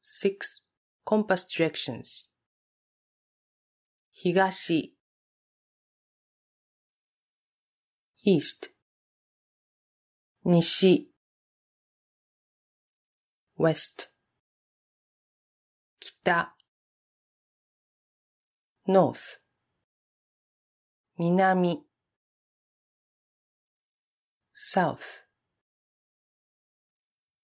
6 compass directions 東 east 西 west 北 north 南 south